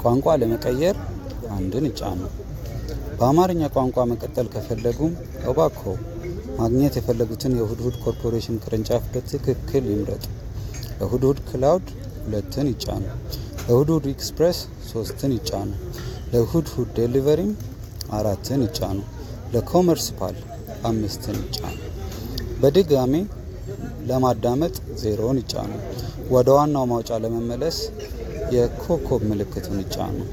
ቋንቋ ለመቀየር አንድን ይጫኑ። በአማርኛ ቋንቋ መቀጠል ከፈለጉም እባክዎ ማግኘት የፈለጉትን የሁድሁድ ኮርፖሬሽን ቅርንጫፍ በትክክል ይምረጡ። ለሁድሁድ ክላውድ 2ን ይጫኑ። ለሁድሁድ ኤክስፕረስ 3ን ይጫኑ። ለሁድሁድ ዴሊቨሪም 4ን ይጫኑ። ለኮመርስ ፓል 5ን ይጫኑ። በድጋሚ ለማዳመጥ 0ን ይጫኑ። ወደ ዋናው ማውጫ ለመመለስ የኮከብ ምልክቱን ይጫኑ።